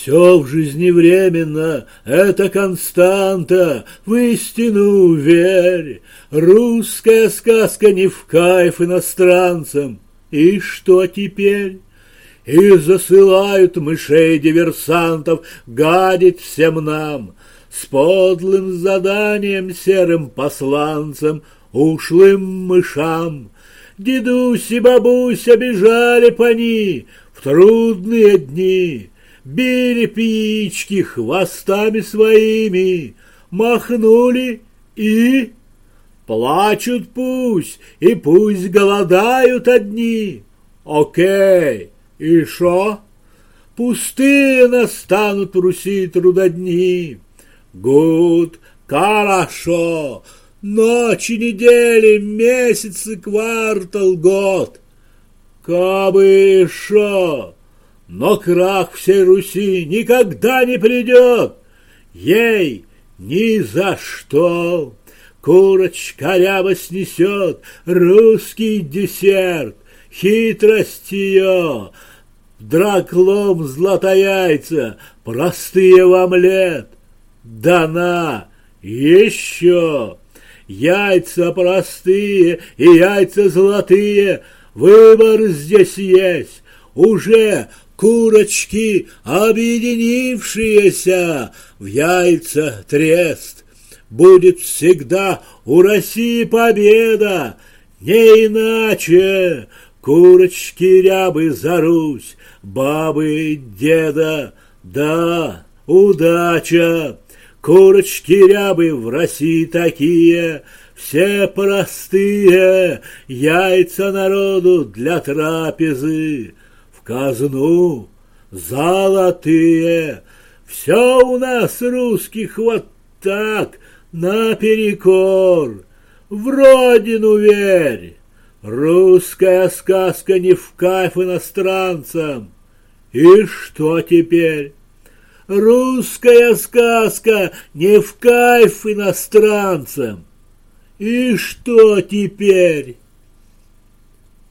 Все в жизни временно, это константа, в истину верь. Русская сказка не в кайф иностранцам. И что теперь? И засылают мышей-диверсантов гадить всем нам, с подлым заданием серым посланцам, ушлым мышам. Дедусь и бабусь обижали пани в трудные дни, били птички хвостами своими, махнули и... Плачут пусть, и пусть голодают одни. Окей, и шо? Пустые настанут в Руси трудодни. Гуд, хорошо, ночи, недели, месяцы, квартал, год. Кабы шо, но крах всей Руси никогда не придет. Ей ни за что. Курочка ряба снесет русский десерт, хитрость ее, драклом златояйца, простые в омлет. Дана еще яйца простые и яйца золотые, выбор здесь есть. Уже курочки, объединившиеся в яйца трест. Будет всегда у России победа, не иначе. Курочки рябы за Русь, бабы деда, да, удача. Курочки рябы в России такие, все простые, яйца народу для трапезы, в казну золотые. Все у нас русских вот так, наперекор, в родину верь. Русская сказка не в кайф иностранцам. И что теперь? Русская сказка не в кайф иностранцам. И что теперь?